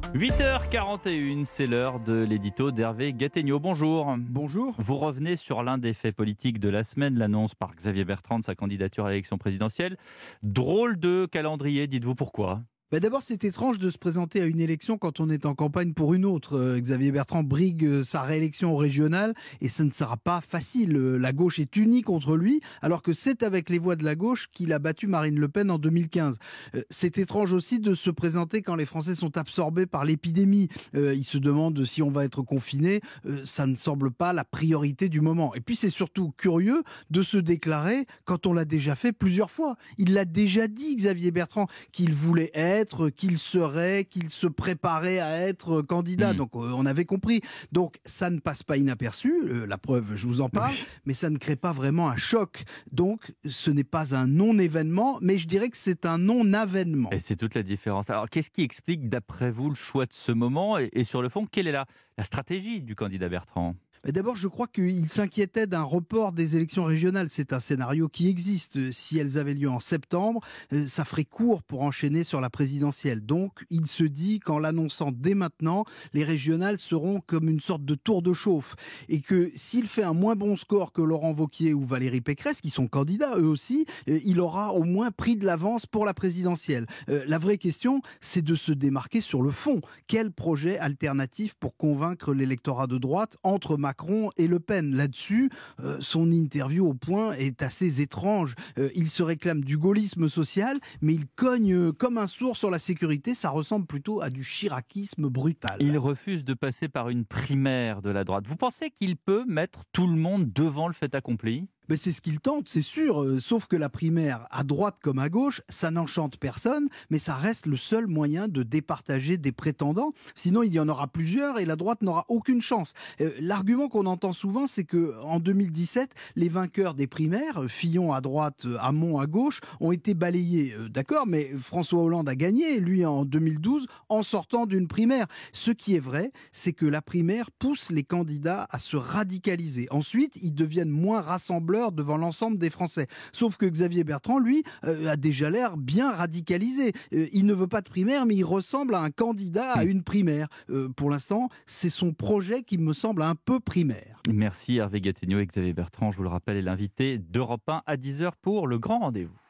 8h41, c'est l'heure de l'édito d'Hervé Gattegno. Bonjour. Bonjour. Vous revenez sur l'un des faits politiques de la semaine, l'annonce par Xavier Bertrand de sa candidature à l'élection présidentielle. Drôle de calendrier, dites-vous pourquoi ? D'abord, c'est étrange de se présenter à une élection quand on est en campagne pour une autre. Xavier Bertrand brigue sa réélection au régional et ça ne sera pas facile. La gauche est unie contre lui, alors que c'est avec les voix de la gauche qu'il a battu Marine Le Pen en 2015. C'est étrange aussi de se présenter quand les Français sont absorbés par l'épidémie. Ils se demandent si on va être confiné. Ça ne semble pas la priorité du moment. Et puis, c'est surtout curieux de se déclarer quand on l'a déjà fait plusieurs fois. Il l'a déjà dit, Xavier Bertrand, qu'il voulait être, qu'il serait, qu'il se préparait à être candidat. Donc on avait compris. Donc ça ne passe pas inaperçu, la preuve, je vous en parle, mais ça ne crée pas vraiment un choc. Donc ce n'est pas un non-événement, mais je dirais que c'est un non-avènement. Et c'est toute la différence. Alors qu'est-ce qui explique d'après vous le choix de ce moment et sur le fond, quelle est la stratégie du candidat Bertrand ? D'abord, je crois qu'il s'inquiétait d'un report des élections régionales. C'est un scénario qui existe. Si elles avaient lieu en septembre, ça ferait court pour enchaîner sur la présidentielle. Donc, il se dit qu'en l'annonçant dès maintenant, les régionales seront comme une sorte de tour de chauffe. Et que s'il fait un moins bon score que Laurent Wauquiez ou Valérie Pécresse, qui sont candidats eux aussi, il aura au moins pris de l'avance pour la présidentielle. La vraie question, c'est de se démarquer sur le fond. Quel projet alternatif pour convaincre l'électorat de droite entre Macron et Le Pen? Là-dessus, son interview au Point est assez étrange. Il se réclame du gaullisme social, mais il cogne comme un sourd sur la sécurité. Ça ressemble plutôt à du chiracisme brutal. Il refuse de passer par une primaire de la droite. Vous pensez qu'il peut mettre tout le monde devant le fait accompli ? C'est ce qu'il tente, c'est sûr, sauf que la primaire, à droite comme à gauche, ça n'enchante personne, mais ça reste le seul moyen de départager des prétendants. Sinon, il y en aura plusieurs et la droite n'aura aucune chance. L'argument qu'on entend souvent, c'est qu'en 2017, les vainqueurs des primaires, Fillon à droite, Hamon à gauche, ont été balayés. D'accord, mais François Hollande a gagné, lui, en 2012, en sortant d'une primaire. Ce qui est vrai, c'est que la primaire pousse les candidats à se radicaliser. Ensuite, ils deviennent moins rassembleurs devant l'ensemble des Français. Sauf que Xavier Bertrand, lui, a déjà l'air bien radicalisé. Il ne veut pas de primaire, mais il ressemble à un candidat à une primaire. Pour l'instant, c'est son projet qui me semble un peu primaire. Merci Hervé Gattegno et Xavier Bertrand, je vous le rappelle, est l'invité d'Europe 1 à 10h pour le grand rendez-vous.